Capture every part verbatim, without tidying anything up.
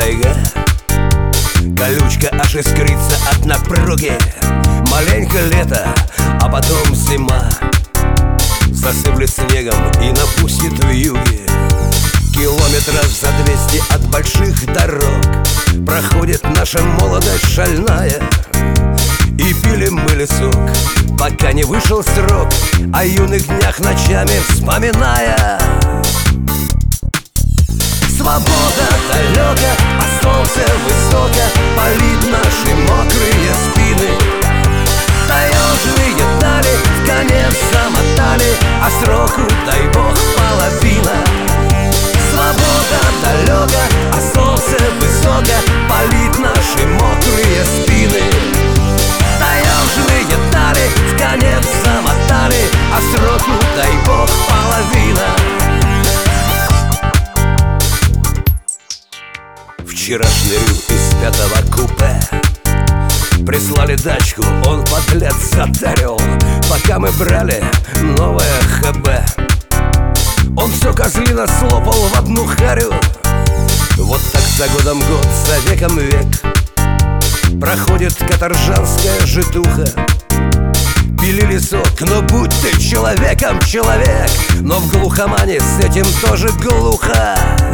тайга, колючка аж искрится от напруги. Маленько лето, а потом зима засыплет снегом и напустит вьюги. Километров за двести от больших дорог проходит наша молодость шальная. И пили мы лесок, пока не вышел срок, о юных днях ночами вспоминая. Свобода далека, а солнце высоко палит наши мокрые спины. Таежные дали в конец замотали, а сроку, дай бог, половина. Свобода далека, а солнце высоко палит наши мокрые спины. Таежные дали в конец замотали, а сроку, дай бог, половина. Вчера шнырю из пятого купе прислали дачку, он подлец затарил. Пока мы брали новое ХБ, он все козлина слопал в одну харю. Вот так за годом год, за веком век проходит каторжанская житуха. Пили лесок, но будь ты человеком, человек, но в глухомане с этим тоже глухо.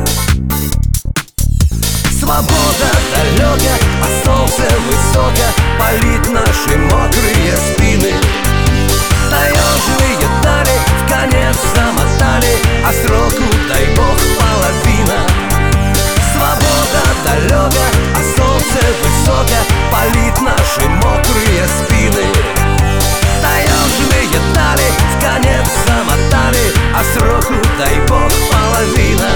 Свобода далека, а солнце высоко палит наши мокрые спины. Таежные дали в конец замотали, а сроку, дай бог, половина. Свобода далека, а солнце высоко палит наши мокрые спины. Таежные дали в конец замотали, а сроку, дай бог, половина.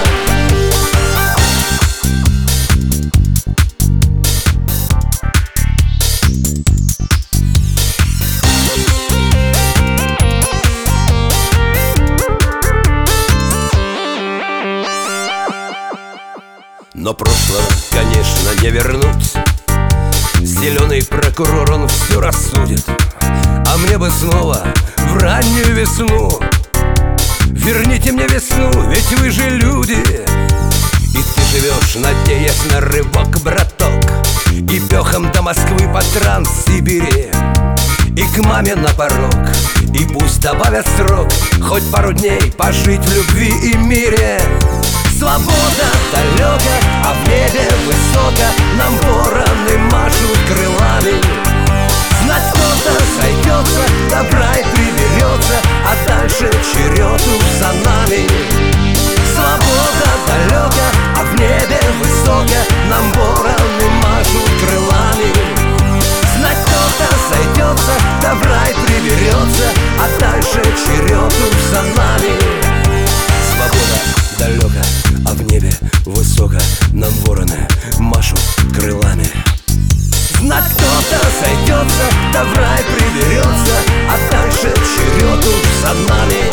Но прошлого, конечно, не вернуть. Зеленый прокурор, он все рассудит. А мне бы снова в раннюю весну. Верните мне весну, ведь вы же люди. И ты живешь, надеясь на рывок, браток, и пехом до Москвы по Транссибири, и к маме на порог. И пусть добавят срок, хоть пару дней пожить в любви и мире. Свобода далека, а в небе высоко нам вороны машут крылами. Знать, кто-то сойдется, добра и приберется, а дальше черед уж за нами. Свобода далека, а в небе высоко нам вороны машут крылами. Знать, кто-то сойдется, добра и приберется, а дальше черед уж за нами. Свобода далека, а в небе высоко нам вороны машут крылами. Знать, кто-то сойдется, добра и приберется, а дальше черед уж за нами.